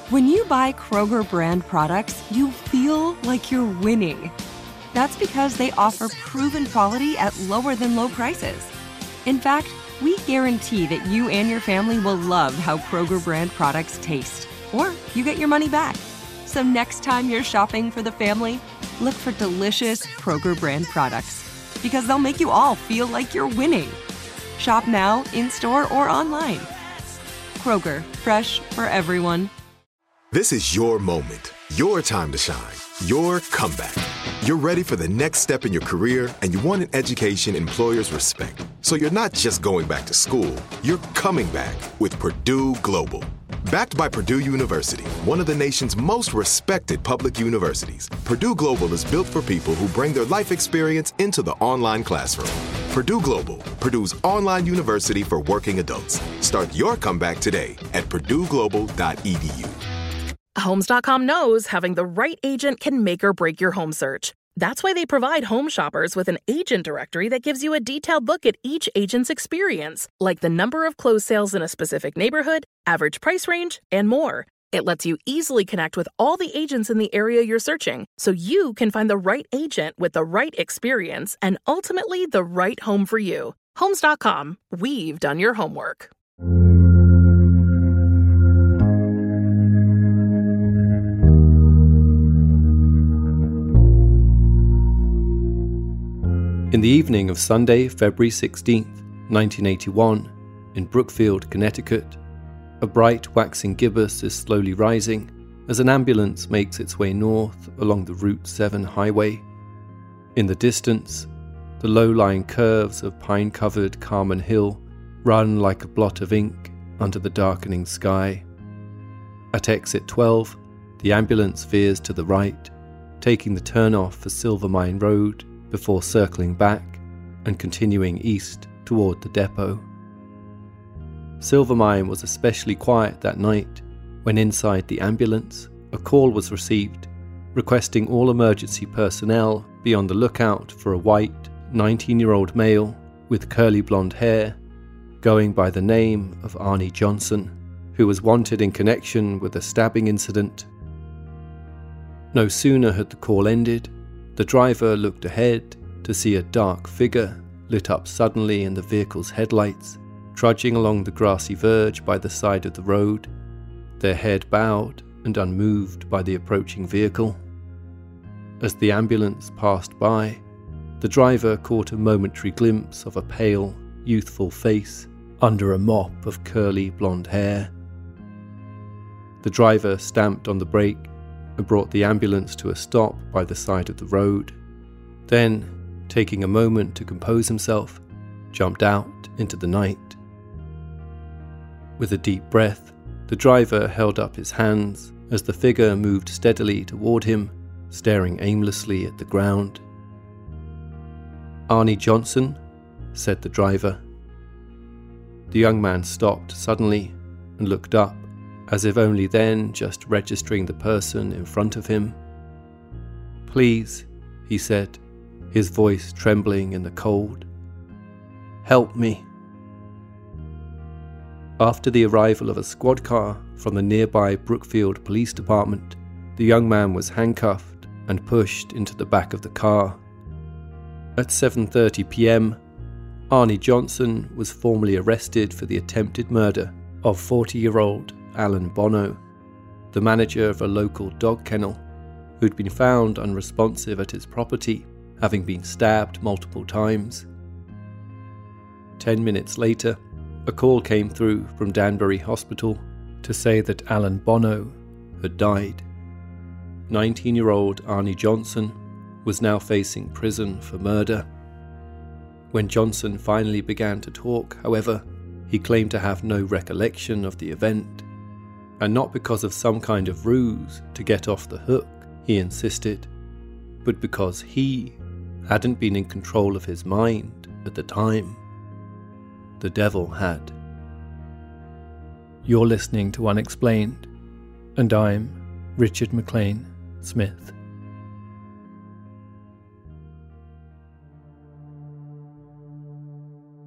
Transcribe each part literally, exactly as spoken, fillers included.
When you buy Kroger brand products, you feel like you're winning. That's because they offer proven quality at lower than low prices. In fact, we guarantee that you and your family will love how Kroger brand products taste, or you get your money back. So next time you're shopping for the family, look for delicious Kroger brand products, because they'll make you all feel like you're winning. Shop now, in-store, or online. Kroger, fresh for everyone. This is your moment, your time to shine, your comeback. You're ready for the next step in your career, and you want an education employers respect. So you're not just going back to school, you're coming back with Purdue Global. Backed by Purdue University, one of the nation's most respected public universities, Purdue Global is built for people who bring their life experience into the online classroom. Purdue Global, Purdue's online university for working adults. Start your comeback today at purdue global dot e d u. Homes dot com knows having the right agent can make or break your home search. That's why they provide home shoppers with an agent directory that gives you a detailed look at each agent's experience, like the number of closed sales in a specific neighborhood, average price range, and more. It lets you easily connect with all the agents in the area you're searching, so you can find the right agent with the right experience and ultimately the right home for you. Homes dot com. We've done your homework. In the evening of Sunday, February sixteenth, nineteen eighty-one, in Brookfield, Connecticut, a bright waxing gibbous is slowly rising as an ambulance makes its way north along the Route seven highway. In the distance, the low-lying curves of pine-covered Carmen Hill run like a blot of ink under the darkening sky. At exit twelve, the ambulance veers to the right, taking the turnoff for Silvermine Road before circling back and continuing east toward the depot. Silvermine was especially quiet that night when inside the ambulance a call was received requesting all emergency personnel be on the lookout for a white, nineteen-year-old male with curly blonde hair going by the name of Arnie Johnson, who was wanted in connection with a stabbing incident. No sooner had the call ended, the driver looked ahead to see a dark figure lit up suddenly in the vehicle's headlights, trudging along the grassy verge by the side of the road, their head bowed and unmoved by the approaching vehicle. As the ambulance passed by, the driver caught a momentary glimpse of a pale, youthful face under a mop of curly blonde hair. The driver stamped on the brake and brought the ambulance to a stop by the side of the road. Then, taking a moment to compose himself, jumped out into the night. With a deep breath, the driver held up his hands as the figure moved steadily toward him, staring aimlessly at the ground. "Arnie Johnson?" said the driver. The young man stopped suddenly and looked up, as if only then just registering the person in front of him. "Please," he said, his voice trembling in the cold. "Help me." After the arrival of a squad car from the nearby Brookfield Police Department, the young man was handcuffed and pushed into the back of the car. At seven thirty p.m, Arnie Johnson was formally arrested for the attempted murder of forty-year-old Alan Bono, the manager of a local dog kennel, who'd been found unresponsive at his property, having been stabbed multiple times. Ten minutes later, a call came through from Danbury Hospital to say that Alan Bono had died. nineteen-year-old Arnie Johnson was now facing prison for murder. When Johnson finally began to talk, however, he claimed to have no recollection of the event, and not because of some kind of ruse to get off the hook, he insisted, but because he hadn't been in control of his mind at the time. The devil had. You're listening to Unexplained, and I'm Richard McLean Smith.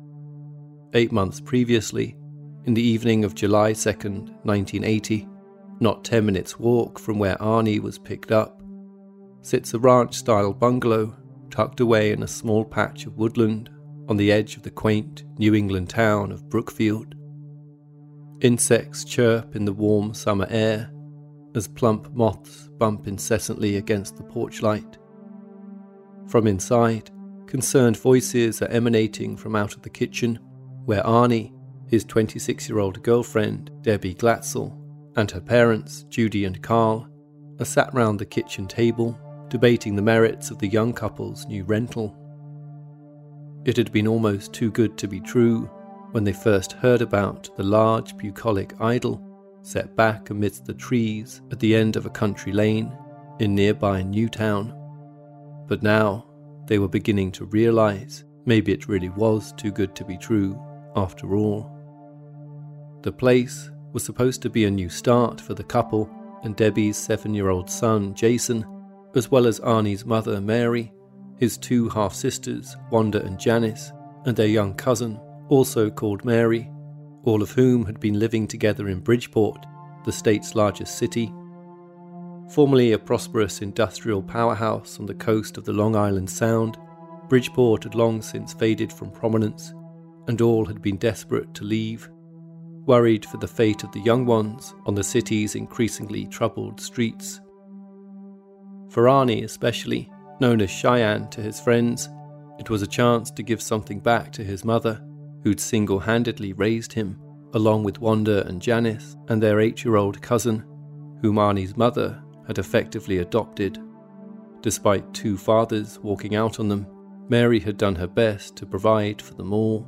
Eight months previously, in the evening of July second, nineteen eighty, not ten minutes' walk from where Arnie was picked up, sits a ranch-style bungalow tucked away in a small patch of woodland on the edge of the quaint New England town of Brookfield. Insects chirp in the warm summer air as plump moths bump incessantly against the porch light. From inside, concerned voices are emanating from out of the kitchen, where Arnie, his twenty-six-year-old girlfriend, Debbie Glatzel, and her parents, Judy and Carl, are sat round the kitchen table, debating the merits of the young couple's new rental. It had been almost too good to be true when they first heard about the large bucolic idol set back amidst the trees at the end of a country lane in nearby Newtown. But now they were beginning to realise maybe it really was too good to be true after all. The place was supposed to be a new start for the couple and Debbie's seven-year-old son Jason, as well as Arnie's mother Mary, his two half-sisters Wanda and Janice, and their young cousin, also called Mary, all of whom had been living together in Bridgeport, the state's largest city. Formerly a prosperous industrial powerhouse on the coast of the Long Island Sound, Bridgeport had long since faded from prominence, and all had been desperate to leave, worried for the fate of the young ones on the city's increasingly troubled streets. For Arnie especially, known as Cheyenne to his friends, it was a chance to give something back to his mother, who'd single-handedly raised him, along with Wanda and Janice and their eight-year-old cousin, whom Arnie's mother had effectively adopted. Despite two fathers walking out on them, Mary had done her best to provide for them all.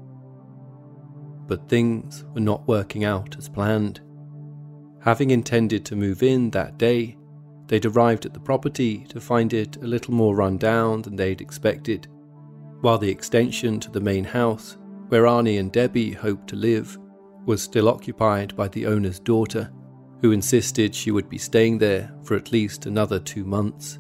But things were not working out as planned. Having intended to move in that day, they'd arrived at the property to find it a little more run down than they'd expected, while the extension to the main house, where Arnie and Debbie hoped to live, was still occupied by the owner's daughter, who insisted she would be staying there for at least another two months.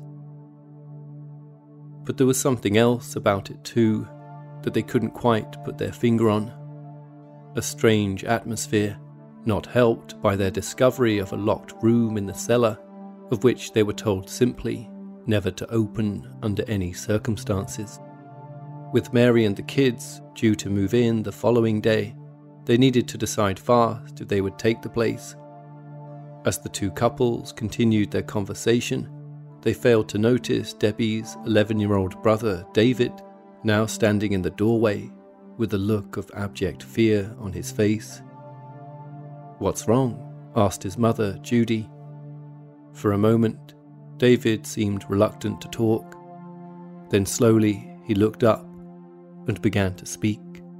But there was something else about it too, that they couldn't quite put their finger on. A strange atmosphere, not helped by their discovery of a locked room in the cellar, of which they were told simply never to open under any circumstances. With Mary and the kids due to move in the following day, they needed to decide fast if they would take the place. As the two couples continued their conversation, they failed to notice Debbie's eleven-year-old brother, David, now standing in the doorway with a look of abject fear on his face. "What's wrong?" asked his mother, Judy. For a moment, David seemed reluctant to talk. Then slowly he looked up and began to speak.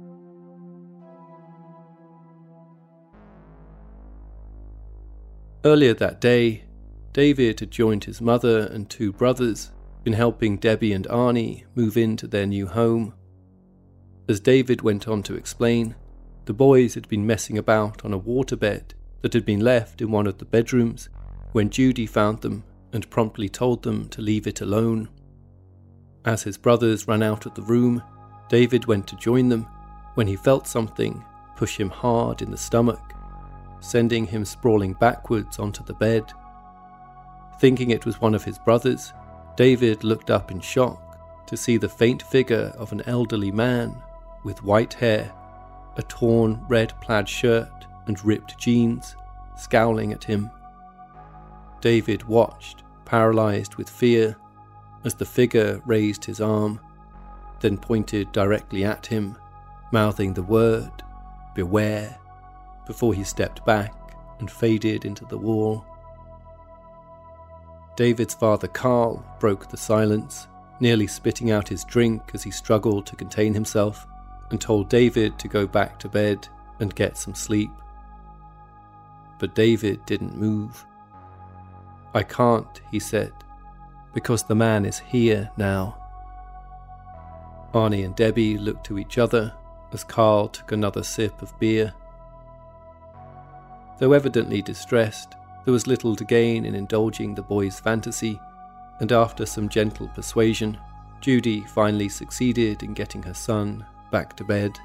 Earlier that day, David had joined his mother and two brothers in helping Debbie and Arnie move into their new home. As David went on to explain, the boys had been messing about on a waterbed that had been left in one of the bedrooms when Judy found them and promptly told them to leave it alone. As his brothers ran out of the room, David went to join them when he felt something push him hard in the stomach, sending him sprawling backwards onto the bed. Thinking it was one of his brothers, David looked up in shock to see the faint figure of an elderly man with white hair, a torn red plaid shirt and ripped jeans, scowling at him. David watched, paralysed with fear, as the figure raised his arm, then pointed directly at him, mouthing the word, "Beware," before he stepped back and faded into the wall. David's father Carl broke the silence, nearly spitting out his drink as he struggled to contain himself, and told David to go back to bed and get some sleep. But David didn't move. "I can't," he said, "because the man is here now." Arnie and Debbie looked to each other as Carl took another sip of beer. Though evidently distressed, there was little to gain in indulging the boy's fantasy, and after some gentle persuasion, Judy finally succeeded in getting her son back to bed.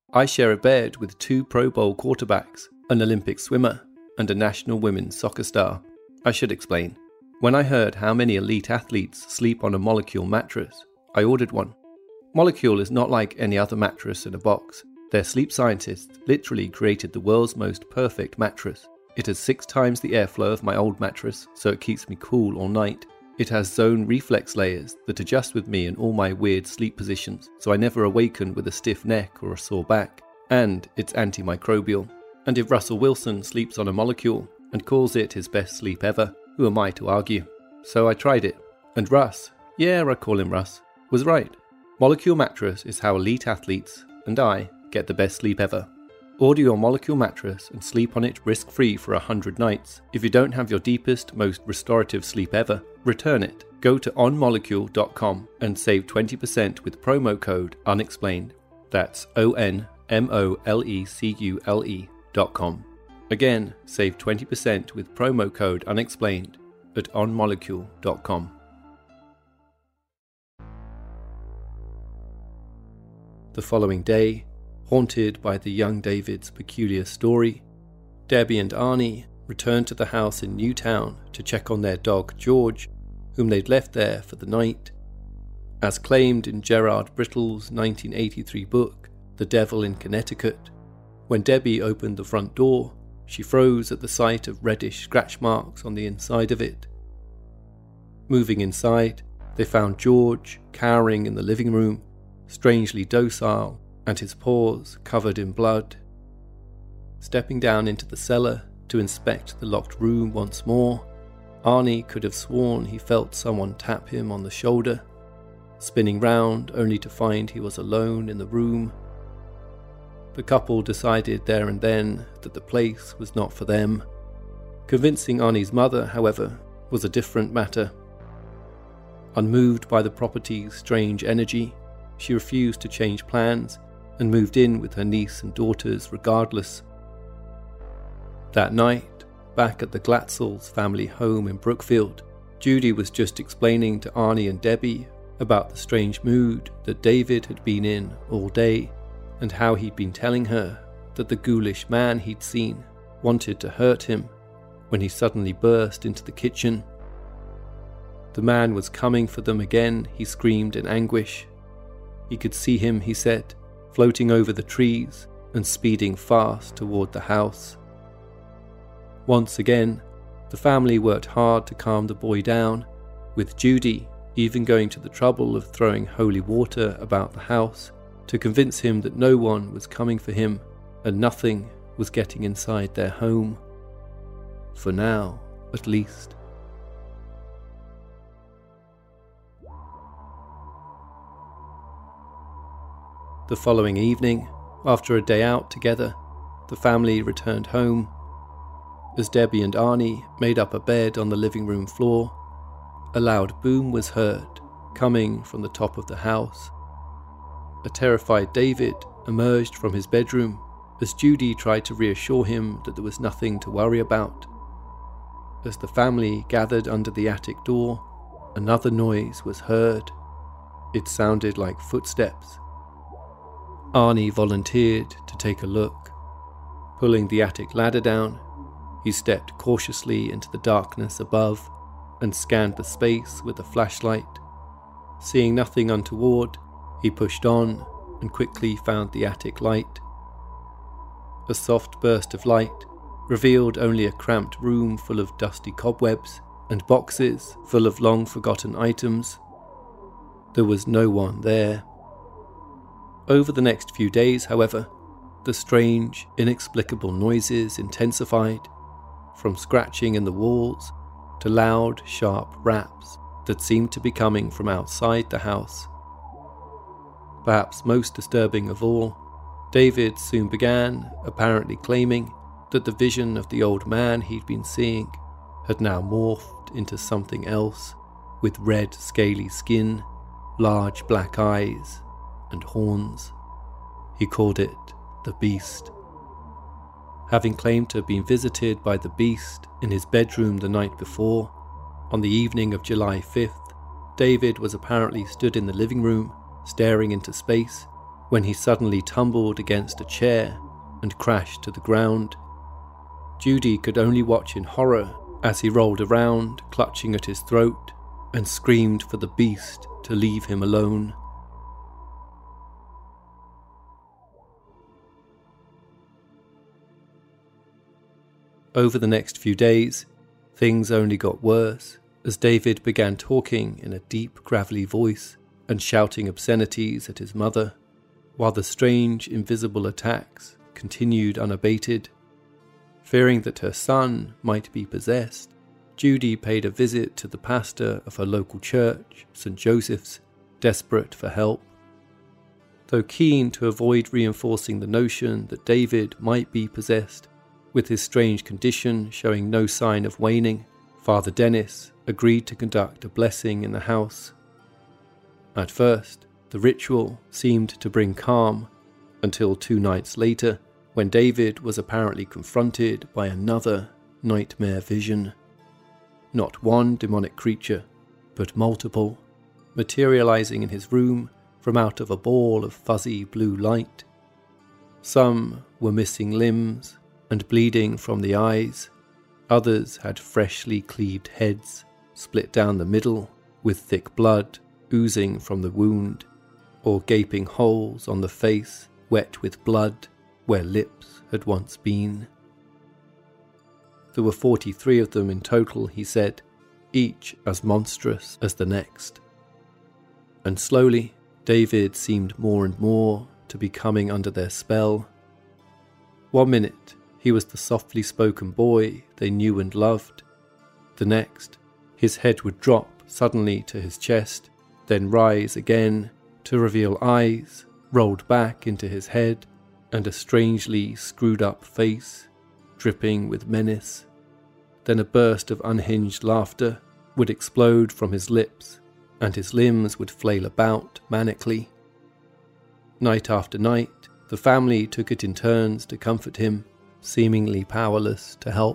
I share a bed with two Pro Bowl quarterbacks, an Olympic swimmer, and a national women's soccer star. I should explain. When I heard how many elite athletes sleep on a Molecule mattress, I ordered one. Molecule is not like any other mattress in a box. Their sleep scientists literally created the world's most perfect mattress. It has six times the airflow of my old mattress, so it keeps me cool all night. It has zone reflex layers that adjust with me in all my weird sleep positions, so I never awaken with a stiff neck or a sore back. And it's antimicrobial. And if Russell Wilson sleeps on a Molecule and calls it his best sleep ever, who am I to argue? So I tried it. And Russ, yeah, I call him Russ, was right. Molecule mattress is how elite athletes, and I, get the best sleep ever. Order your Molecule mattress and sleep on it risk-free for one hundred nights. If you don't have your deepest, most restorative sleep ever, return it. Go to on molecule dot com and save twenty percent with promo code UNEXPLAINED. That's O N M O L E C U L E dot com. Again, save twenty percent with promo code UNEXPLAINED at on molecule dot com. The following day, haunted by the young David's peculiar story, Debbie and Arnie returned to the house in Newtown to check on their dog George, whom they'd left there for the night. As claimed in Gerard Brittle's nineteen eighty-three book, The Devil in Connecticut, when Debbie opened the front door, she froze at the sight of reddish scratch marks on the inside of it. Moving inside, they found George cowering in the living room, strangely docile, and his paws covered in blood. Stepping down into the cellar to inspect the locked room once more, Arnie could have sworn he felt someone tap him on the shoulder, spinning round only to find he was alone in the room. The couple decided there and then that the place was not for them. Convincing Arnie's mother, however, was a different matter. Unmoved by the property's strange energy, she refused to change plans and moved in with her niece and daughters regardless. That night, back at the Glatzels family home in Brookfield, Judy was just explaining to Arnie and Debbie about the strange mood that David had been in all day, and how he'd been telling her that the ghoulish man he'd seen wanted to hurt him when he suddenly burst into the kitchen. The man was coming for them again, he screamed in anguish. He could see him, he said, floating over the trees and speeding fast toward the house. Once again, the family worked hard to calm the boy down, with Judy even going to the trouble of throwing holy water about the house to convince him that no one was coming for him and nothing was getting inside their home. For now, at least. The following evening, after a day out together, the family returned home. As Debbie and Arnie made up a bed on the living room floor, a loud boom was heard, coming from the top of the house. A terrified David emerged from his bedroom as Judy tried to reassure him that there was nothing to worry about. As the family gathered under the attic door, another noise was heard. It sounded like footsteps. Arnie volunteered to take a look. Pulling the attic ladder down, he stepped cautiously into the darkness above and scanned the space with a flashlight. Seeing nothing untoward, he pushed on and quickly found the attic light. A soft burst of light revealed only a cramped room full of dusty cobwebs and boxes full of long-forgotten items. There was no one there. Over the next few days, however, the strange, inexplicable noises intensified, from scratching in the walls to loud, sharp raps that seemed to be coming from outside the house. Perhaps most disturbing of all, David soon began apparently claiming that the vision of the old man he'd been seeing had now morphed into something else, with red, scaly skin, large black eyes, and horns. He called it the Beast. Having claimed to have been visited by the Beast in his bedroom the night before, on the evening of July fifth, David was apparently stood in the living room, staring into space, when he suddenly tumbled against a chair and crashed to the ground. Judy could only watch in horror as he rolled around, clutching at his throat, and screamed for the beast to leave him alone. Over the next few days, things only got worse as David began talking in a deep, gravelly voice and shouting obscenities at his mother, while the strange, invisible attacks continued unabated. Fearing that her son might be possessed, Judy paid a visit to the pastor of her local church, Saint Joseph's, desperate for help. Though keen to avoid reinforcing the notion that David might be possessed, with his strange condition showing no sign of waning, Father Dennis agreed to conduct a blessing in the house. At first, the ritual seemed to bring calm, until two nights later, when David was apparently confronted by another nightmare vision. Not one demonic creature, but multiple, materializing in his room from out of a ball of fuzzy blue light. Some were missing limbs and bleeding from the eyes. Others had freshly cleaved heads, split down the middle, with thick blood oozing from the wound, or gaping holes on the face wet with blood where lips had once been. There were forty-three of them in total, he said, each as monstrous as the next. And slowly, David seemed more and more to be coming under their spell. One minute, he was the softly spoken boy they knew and loved. The next, his head would drop suddenly to his chest, then rise again to reveal eyes rolled back into his head and a strangely screwed-up face, dripping with menace. Then a burst of unhinged laughter would explode from his lips, and his limbs would flail about manically. Night after night, the family took it in turns to comfort him, seemingly powerless to help.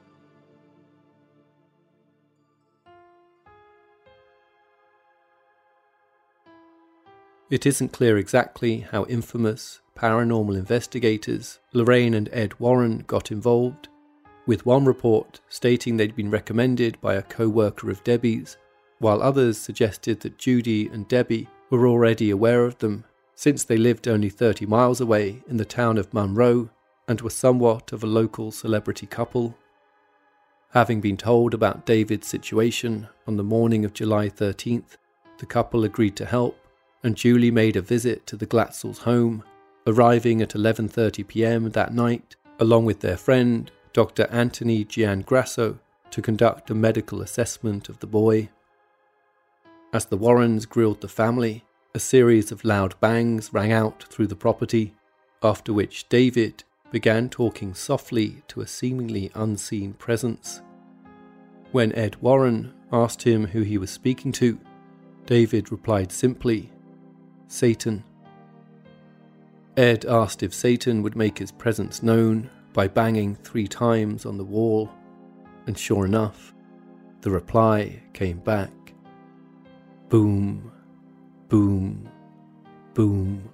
It isn't clear exactly how infamous paranormal investigators Lorraine and Ed Warren got involved, with one report stating they'd been recommended by a co-worker of Debbie's, while others suggested that Judy and Debbie were already aware of them, since they lived only thirty miles away in the town of Monroe and were somewhat of a local celebrity couple. Having been told about David's situation on the morning of July thirteenth, the couple agreed to help, and Julie made a visit to the Glatzel's home, arriving at eleven thirty p.m. that night, along with their friend, Doctor Anthony Giangrasso, to conduct a medical assessment of the boy. As the Warrens grilled the family, a series of loud bangs rang out through the property, after which David began talking softly to a seemingly unseen presence. When Ed Warren asked him who he was speaking to, David replied simply, "Satan." Ed asked if Satan would make his presence known by banging three times on the wall, and sure enough, the reply came back. Boom, boom, boom.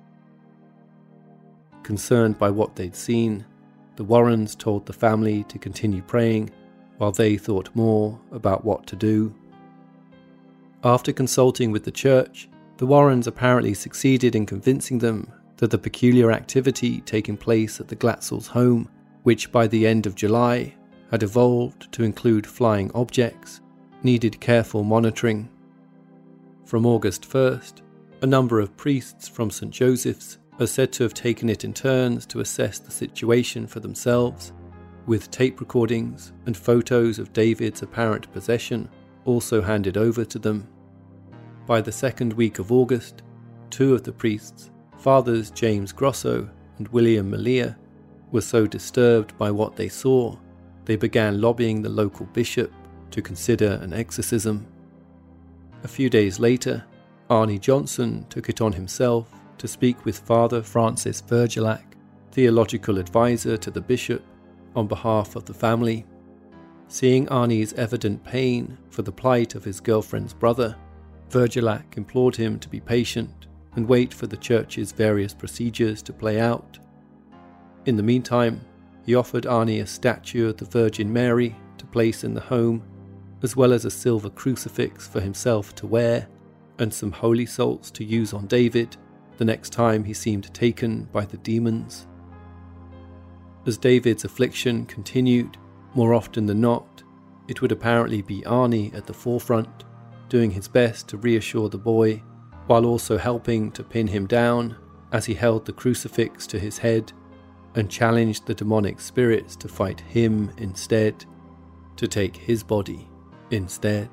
Concerned by what they'd seen, the Warrens told the family to continue praying while they thought more about what to do. After consulting with the church, the Warrens apparently succeeded in convincing them that the peculiar activity taking place at the Glatzel's home, which by the end of July had evolved to include flying objects, needed careful monitoring. From August first, a number of priests from Saint Joseph's are said to have taken it in turns to assess the situation for themselves, with tape recordings and photos of David's apparent possession also handed over to them. By the second week of August, two of the priests, Fathers James Grosso and William Malia, were so disturbed by what they saw, they began lobbying the local bishop to consider an exorcism. A few days later, Arnie Johnson took it on himself to speak with Father Francis Vergelac, theological advisor to the bishop, on behalf of the family. Seeing Arnie's evident pain for the plight of his girlfriend's brother, Vergelac implored him to be patient and wait for the church's various procedures to play out. In the meantime, he offered Arnie a statue of the Virgin Mary to place in the home, as well as a silver crucifix for himself to wear, and some holy salts to use on David the next time he seemed taken by the demons. As David's affliction continued, more often than not, it would apparently be Arnie at the forefront, doing his best to reassure the boy, while also helping to pin him down as he held the crucifix to his head and challenged the demonic spirits to fight him instead, to take his body instead.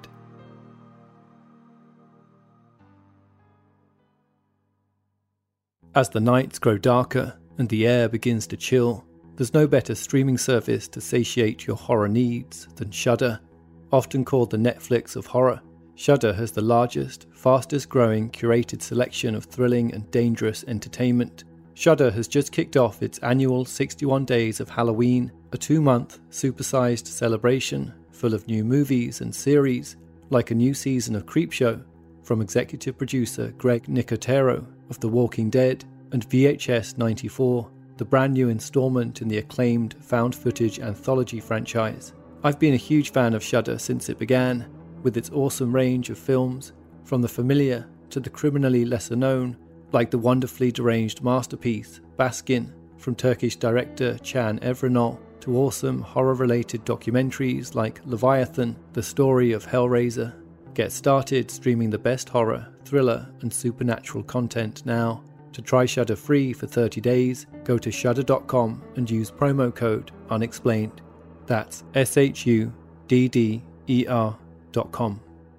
As the nights grow darker and the air begins to chill, there's no better streaming service to satiate your horror needs than Shudder. Often called the Netflix of horror, Shudder has the largest, fastest growing curated selection of thrilling and dangerous entertainment. Shudder has just kicked off its annual sixty-one Days of Halloween, a two-month, supersized celebration full of new movies and series, like a new season of Creepshow from executive producer Greg Nicotero of The Walking Dead, and V H S ninety-four, the brand new installment in the acclaimed found-footage anthology franchise. I've been a huge fan of Shudder since it began, with its awesome range of films, from the familiar to the criminally lesser known, like the wonderfully deranged masterpiece Baskin from Turkish director Can Evrenol, to awesome horror-related documentaries like Leviathan, the story of Hellraiser. Get started streaming the best horror, thriller and supernatural content now. To try Shudder free for thirty days, go to shudder dot com and use promo code unexplained. That's S H U D D E R dot com.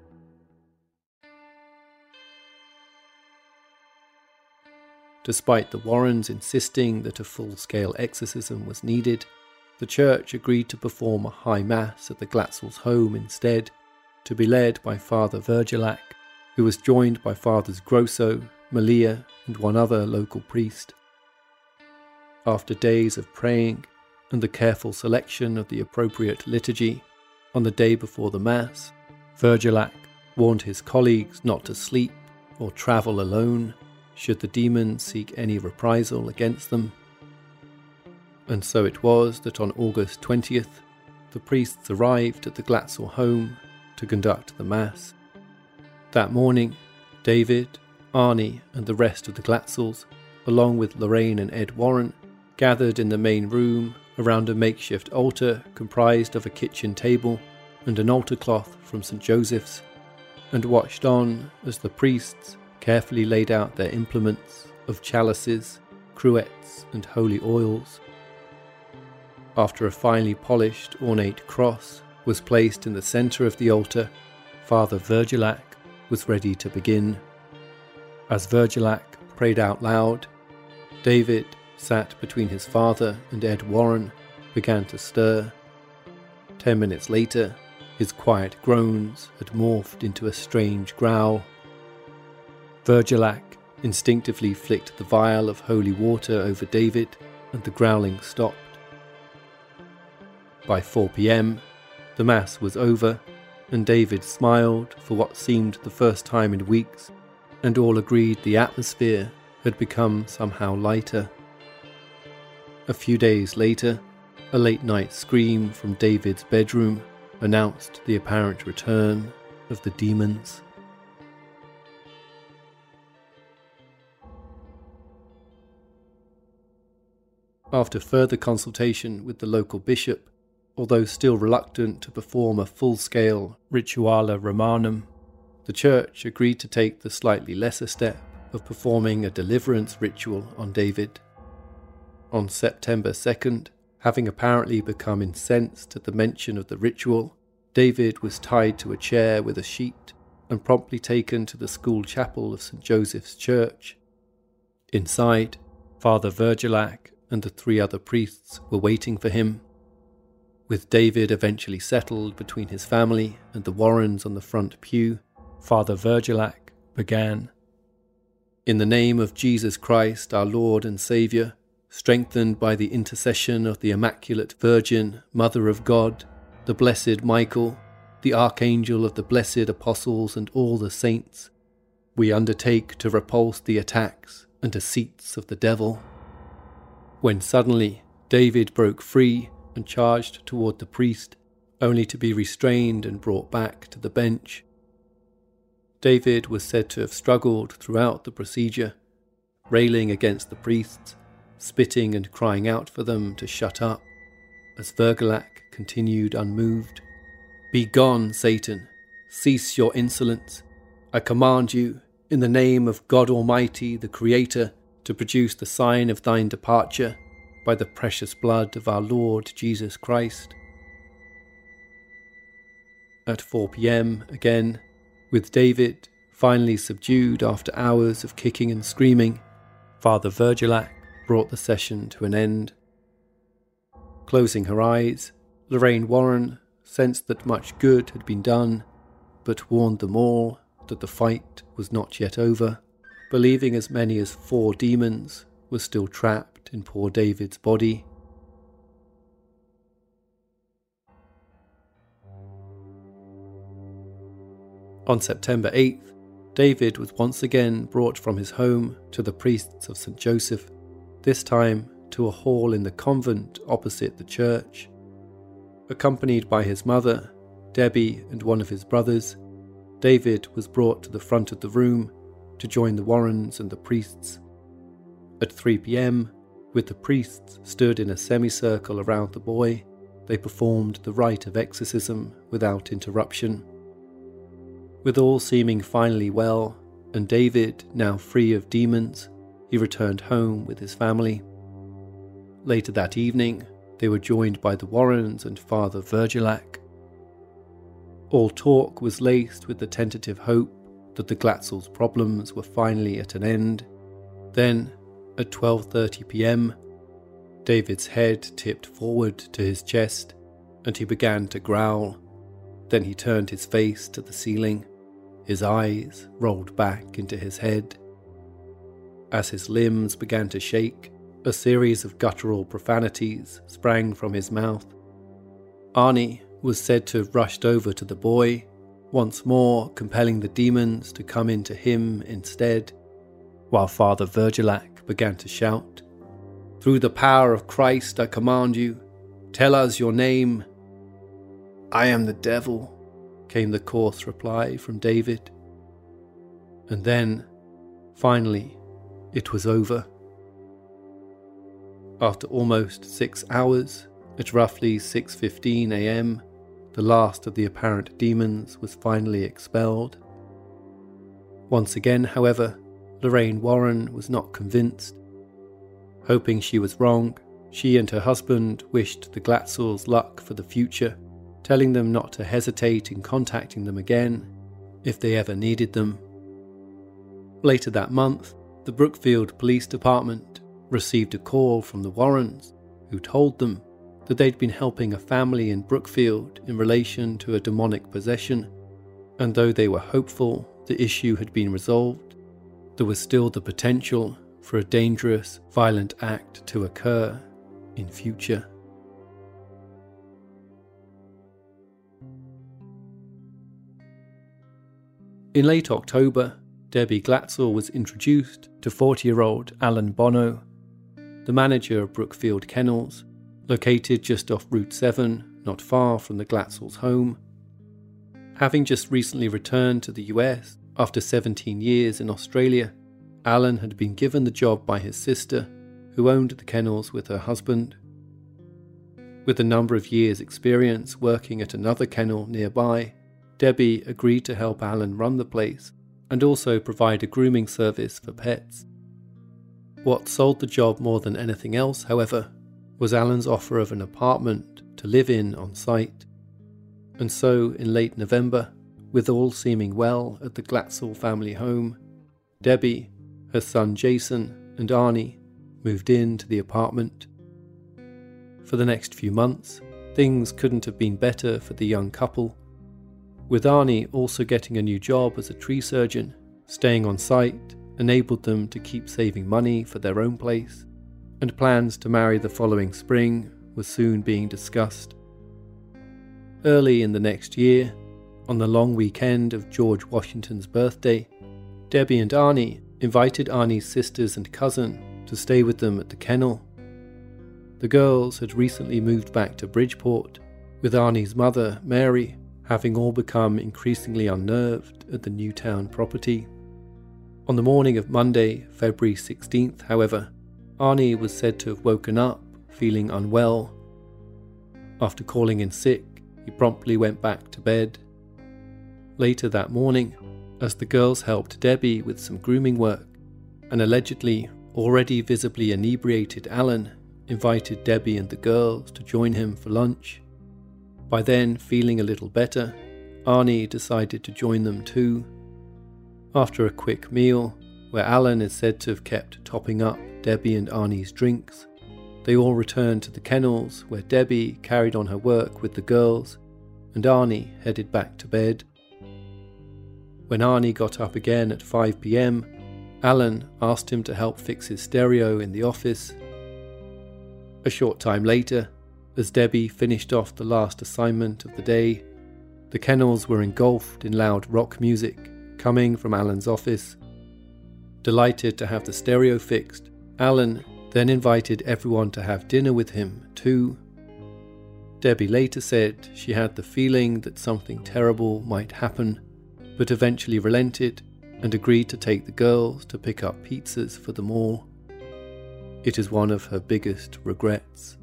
Despite the Warrens insisting that a full-scale exorcism was needed, the church agreed to perform a high mass at the Glatzels' home instead, to be led by Father Virgilac, who was joined by Fathers Grosso, Malia, and one other local priest. After days of praying and the careful selection of the appropriate liturgy, on the day before the Mass, Virgilac warned his colleagues not to sleep or travel alone should the demons seek any reprisal against them. And so it was that on August twentieth, the priests arrived at the Glatzel home to conduct the Mass. That morning, David, Arnie, and the rest of the Glatzels, along with Lorraine and Ed Warren, gathered in the main room around a makeshift altar comprised of a kitchen table and an altar cloth from Saint Joseph's, and watched on as the priests carefully laid out their implements of chalices, cruets, and holy oils. After a finely polished ornate cross was placed in the centre of the altar, Father Virgilac was ready to begin. As Virgilac prayed out loud, David, sat between his father and Ed Warren, began to stir. Ten minutes later, his quiet groans had morphed into a strange growl. Virgilac instinctively flicked the vial of holy water over David, and the growling stopped. By four p.m, the Mass was over, and David smiled for what seemed the first time in weeks, and all agreed the atmosphere had become somehow lighter. A few days later, a late-night scream from David's bedroom announced the apparent return of the demons. After further consultation with the local bishop, although still reluctant to perform a full-scale Rituale Romanum, the church agreed to take the slightly lesser step of performing a deliverance ritual on David. On September second, having apparently become incensed at the mention of the ritual, David was tied to a chair with a sheet and promptly taken to the school chapel of Saint Joseph's Church. Inside, Father Virgilac and the three other priests were waiting for him. With David eventually settled between his family and the Warrens on the front pew, Father Virgilac began. In the name of Jesus Christ, our Lord and Saviour, strengthened by the intercession of the Immaculate Virgin, Mother of God, the blessed Michael, the Archangel of the blessed Apostles and all the saints, We undertake to repulse the attacks and deceits of the devil. When suddenly David broke free and charged toward the priest, only to be restrained and brought back to the bench. David was said to have struggled throughout the procedure, railing against the priests, spitting and crying out for them to shut up, as Vergelak continued unmoved. "Be gone, Satan! Cease your insolence! I command you, in the name of God Almighty, the Creator, to produce the sign of thine departure by the precious blood of our Lord Jesus Christ." At four p.m. again, with David finally subdued after hours of kicking and screaming, Father Vergelak brought the session to an end. Closing her eyes, Lorraine Warren sensed that much good had been done, but warned them all that the fight was not yet over, believing as many as four demons were still trapped in poor David's body. On September eighth, David was once again brought from his home to the priests of Saint Joseph, this time to a hall in the convent opposite the church. Accompanied by his mother, Debbie, and one of his brothers, David was brought to the front of the room to join the Warrens and the priests. At three p.m, with the priests stood in a semicircle around the boy, they performed the rite of exorcism without interruption. With all seeming finally well, and David now free of demons, he returned home with his family. Later that evening, they were joined by the Warrens and Father Vergelak. All talk was laced with the tentative hope that the Glatzels' problems were finally at an end. Then, at twelve thirty p.m, David's head tipped forward to his chest, and he began to growl. Then he turned his face to the ceiling. His eyes rolled back into his head. As his limbs began to shake, a series of guttural profanities sprang from his mouth. Arnie was said to have rushed over to the boy, once more compelling the demons to come into him instead, while Father Vergelak began to shout, "Through the power of Christ I command you, tell us your name." "I am the devil," came the coarse reply from David. And then, finally, it was over. After almost six hours, at roughly six fifteen a.m, the last of the apparent demons was finally expelled. Once again, however, Lorraine Warren was not convinced. Hoping she was wrong, she and her husband wished the Glatzels luck for the future, telling them not to hesitate in contacting them again if they ever needed them. Later that month, the Brookfield Police Department received a call from the Warrens, who told them that they'd been helping a family in Brookfield in relation to a demonic possession, and though they were hopeful the issue had been resolved, there was still the potential for a dangerous, violent act to occur in future. In late October, Debbie Glatzel was introduced to forty-year-old Alan Bono, the manager of Brookfield Kennels, located just off Route seven, not far from the Glatzels' home. Having just recently returned to the U S after seventeen years in Australia, Alan had been given the job by his sister, who owned the kennels with her husband. With a number of years' experience working at another kennel nearby, Debbie agreed to help Alan run the place and also provide a grooming service for pets. What sold the job more than anything else, however, was Alan's offer of an apartment to live in on site. And so, in late November, with all seeming well at the Glatzel family home, Debbie, her son Jason, and Arnie moved into the apartment. For the next few months, things couldn't have been better for the young couple. With Arnie also getting a new job as a tree surgeon, staying on site enabled them to keep saving money for their own place, and plans to marry the following spring were soon being discussed. Early in the next year, on the long weekend of George Washington's birthday, Debbie and Arnie invited Arnie's sisters and cousin to stay with them at the kennel. The girls had recently moved back to Bridgeport, with Arnie's mother, Mary, having all become increasingly unnerved at the Newtown property. On the morning of Monday, February sixteenth, however, Arnie was said to have woken up feeling unwell. After calling in sick, he promptly went back to bed. Later that morning, as the girls helped Debbie with some grooming work, an allegedly already visibly inebriated Alan invited Debbie and the girls to join him for lunch. By then, feeling a little better, Arnie decided to join them too. After a quick meal, where Alan is said to have kept topping up Debbie and Arnie's drinks, they all returned to the kennels where Debbie carried on her work with the girls and Arnie headed back to bed. When Arnie got up again at five p.m, Alan asked him to help fix his stereo in the office. A short time later, as Debbie finished off the last assignment of the day, the kennels were engulfed in loud rock music coming from Alan's office. Delighted to have the stereo fixed, Alan then invited everyone to have dinner with him too. Debbie later said she had the feeling that something terrible might happen, but eventually relented and agreed to take the girls to pick up pizzas for them all. It is one of her biggest regrets.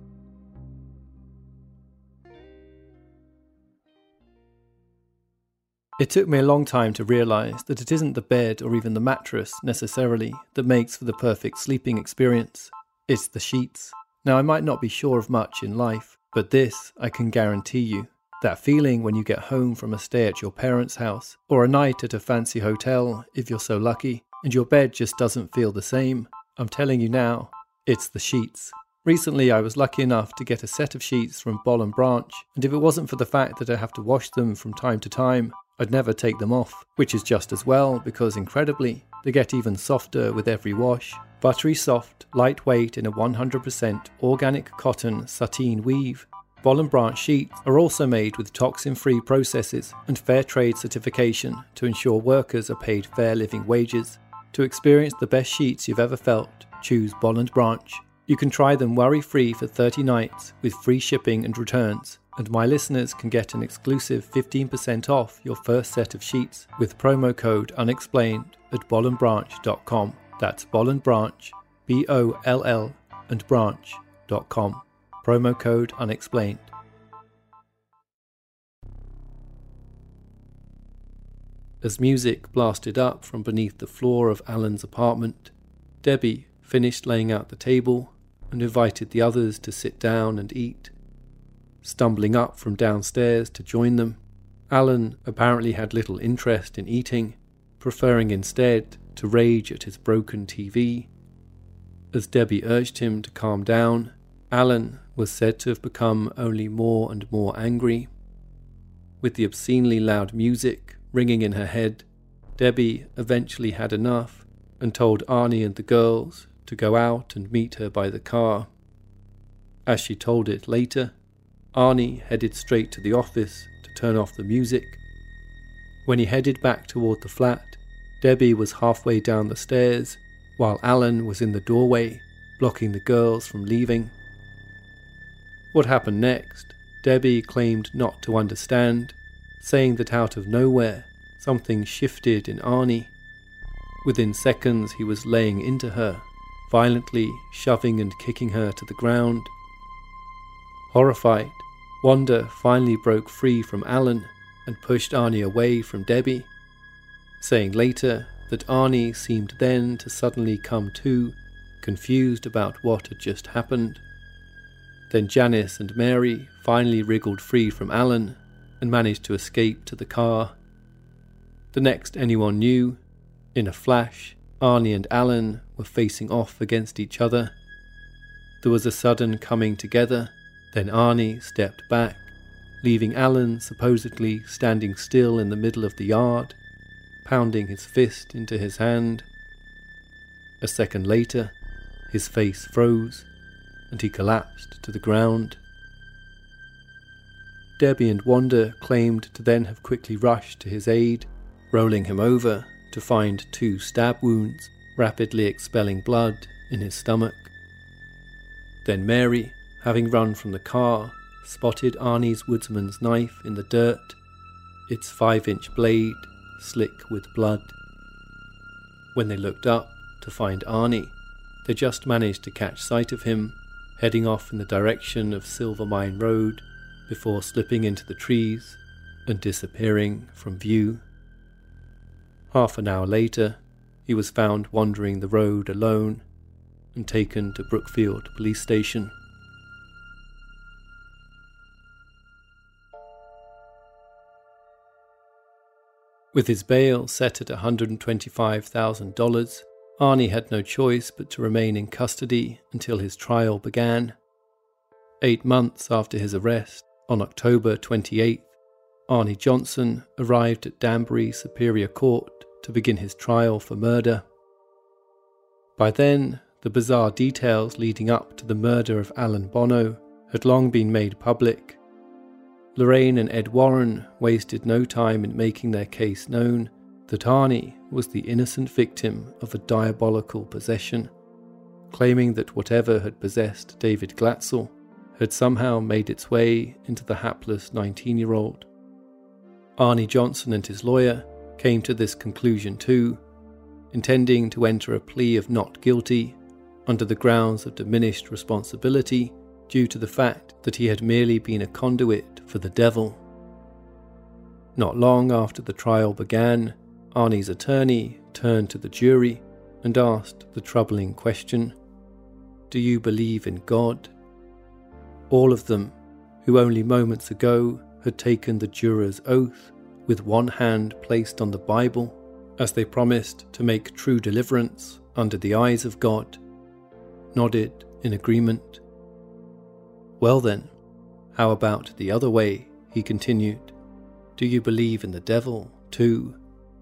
It took me a long time to realise that it isn't the bed or even the mattress necessarily that makes for the perfect sleeping experience. It's the sheets. Now, I might not be sure of much in life, but this I can guarantee you. That feeling when you get home from a stay at your parents' house, or a night at a fancy hotel if you're so lucky, and your bed just doesn't feel the same. I'm telling you now, it's the sheets. Recently I was lucky enough to get a set of sheets from Boll and Branch, and if it wasn't for the fact that I have to wash them from time to time, I'd never take them off, which is just as well because incredibly, they get even softer with every wash. Buttery soft, lightweight in a one hundred percent organic cotton sateen weave. Boll and Branch sheets are also made with toxin-free processes and fair trade certification to ensure workers are paid fair living wages. To experience the best sheets you've ever felt, choose Boll and Branch. You can try them worry-free for thirty nights with free shipping and returns, and my listeners can get an exclusive fifteen percent off your first set of sheets with promo code unexplained at boll and branch dot com. That's Boll and Branch, B O L L and branch dot com. Promo code unexplained. As music blasted up from beneath the floor of Alan's apartment, Debbie finished laying out the table and invited the others to sit down and eat. Stumbling up from downstairs to join them, Alan apparently had little interest in eating, preferring instead to rage at his broken T V. As Debbie urged him to calm down, Alan was said to have become only more and more angry. With the obscenely loud music ringing in her head, Debbie eventually had enough and told Arnie and the girls to go out and meet her by the car. As she told it later, Arnie headed straight to the office to turn off the music. When he headed back toward the flat, Debbie was halfway down the stairs, while Alan was in the doorway, blocking the girls from leaving. What happened next, Debbie claimed not to understand, saying that out of nowhere, something shifted in Arnie. Within seconds he was laying into her, violently shoving and kicking her to the ground. Horrified, Wanda finally broke free from Alan and pushed Arnie away from Debbie, saying later that Arnie seemed then to suddenly come to, confused about what had just happened. Then Janice and Mary finally wriggled free from Alan and managed to escape to the car. The next anyone knew, in a flash, Arnie and Alan were facing off against each other. There was a sudden coming together, then Arnie stepped back, leaving Alan supposedly standing still in the middle of the yard, pounding his fist into his hand. A second later, his face froze, and he collapsed to the ground. Debbie and Wanda claimed to then have quickly rushed to his aid, rolling him over to find two stab wounds rapidly expelling blood in his stomach. Then Mary, having run from the car, spotted Arnie's woodsman's knife in the dirt, its five-inch blade slick with blood. When they looked up to find Arnie, they just managed to catch sight of him, heading off in the direction of Silvermine Road before slipping into the trees and disappearing from view. Half an hour later, he was found wandering the road alone and taken to Brookfield Police Station. With his bail set at one hundred twenty-five thousand dollars, Arnie had no choice but to remain in custody until his trial began. Eight months after his arrest, on October twenty-eighth, Arnie Johnson arrived at Danbury Superior Court to begin his trial for murder. By then, the bizarre details leading up to the murder of Alan Bono had long been made public. Lorraine and Ed Warren wasted no time in making their case known that Arnie was the innocent victim of a diabolical possession, claiming that whatever had possessed David Glatzel had somehow made its way into the hapless nineteen-year-old. Arnie Johnson and his lawyer came to this conclusion too, intending to enter a plea of not guilty under the grounds of diminished responsibility due to the fact that he had merely been a conduit for the devil. Not long after the trial began, Arnie's attorney turned to the jury and asked the troubling question, "Do you believe in God?" All of them, who only moments ago had taken the juror's oath with one hand placed on the Bible, as they promised to make true deliverance under the eyes of God, nodded in agreement. "Well then, how about the other way?" he continued. "Do you believe in the devil, too?"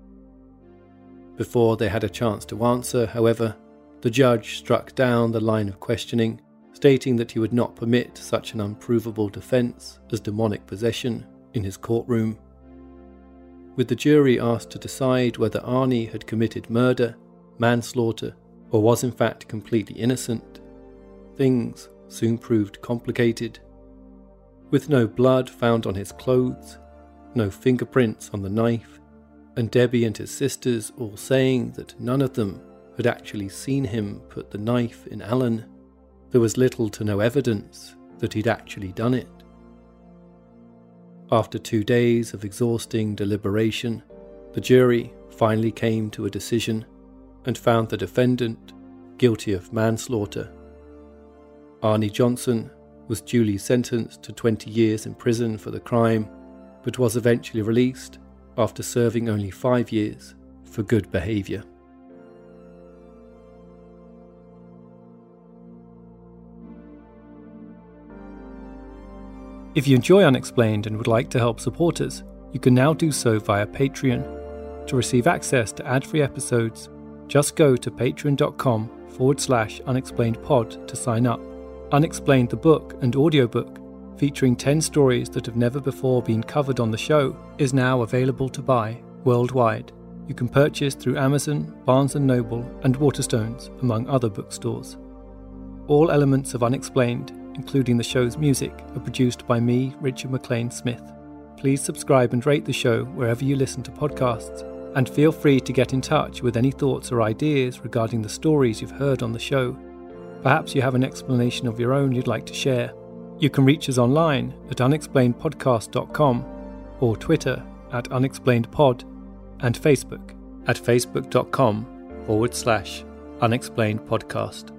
Before they had a chance to answer, however, the judge struck down the line of questioning, stating that he would not permit such an unprovable defence as demonic possession in his courtroom. With the jury asked to decide whether Arnie had committed murder, manslaughter, or was in fact completely innocent, things soon proved complicated. With no blood found on his clothes, no fingerprints on the knife, and Debbie and his sisters all saying that none of them had actually seen him put the knife in Alan, there was little to no evidence that he'd actually done it. After two days of exhausting deliberation, the jury finally came to a decision and found the defendant guilty of manslaughter. Arnie Johnson was duly sentenced to twenty years in prison for the crime, but was eventually released after serving only five years for good behaviour. If you enjoy Unexplained and would like to help support us, you can now do so via Patreon. To receive access to ad-free episodes, just go to patreon.com forward slash unexplainedpod to sign up. Unexplained the book and audiobook, featuring ten stories that have never before been covered on the show, is now available to buy worldwide. You can purchase through Amazon, Barnes and Noble, and Waterstones, among other bookstores. All elements of Unexplained, including the show's music, are produced by me, Richard McLean Smith. Please subscribe and rate the show wherever you listen to podcasts, and feel free to get in touch with any thoughts or ideas regarding the stories you've heard on the show. Perhaps you have an explanation of your own you'd like to share. You can reach us online at unexplained podcast dot com, or Twitter at unexplainedpod, and Facebook at facebook.com forward slash unexplainedpodcast.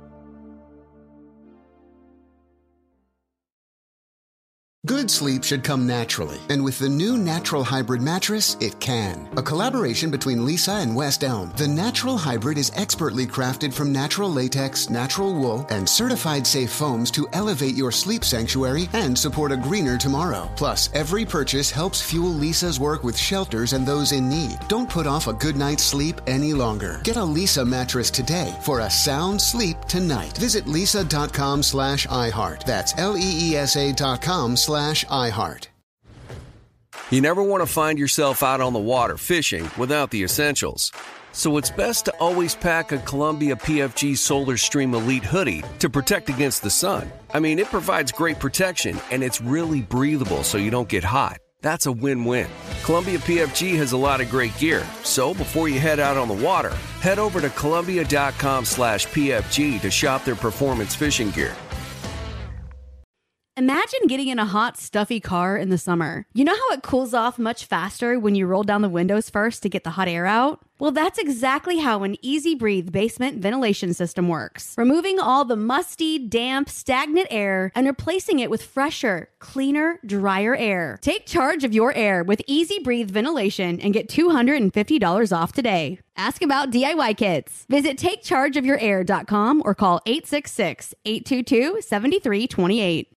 Good sleep should come naturally, and with the new Natural Hybrid mattress, it can. A collaboration between Lisa and West Elm, the Natural Hybrid is expertly crafted from natural latex, natural wool, and certified safe foams to elevate your sleep sanctuary and support a greener tomorrow. Plus, every purchase helps fuel Lisa's work with shelters and those in need. Don't put off a good night's sleep any longer. Get a Lisa mattress today for a sound sleep tonight. Visit lisa.com slash iHeart. That's L E E S A dot com slash iHeart. You never want to find yourself out on the water fishing without the essentials. So it's best to always pack a Columbia P F G Solar Stream Elite hoodie to protect against the sun. I mean, it provides great protection and it's really breathable so you don't get hot. That's a win-win. Columbia P F G has a lot of great gear, so before you head out on the water, head over to Columbia.com slash PFG to shop their performance fishing gear. Imagine getting in a hot, stuffy car in the summer. You know how it cools off much faster when you roll down the windows first to get the hot air out? Well, that's exactly how an Easy Breathe basement ventilation system works. Removing all the musty, damp, stagnant air and replacing it with fresher, cleaner, drier air. Take charge of your air with Easy Breathe ventilation and get two hundred fifty dollars off today. Ask about D I Y kits. Visit take charge of your air dot com or call eight six six, eight two two, seven three two eight.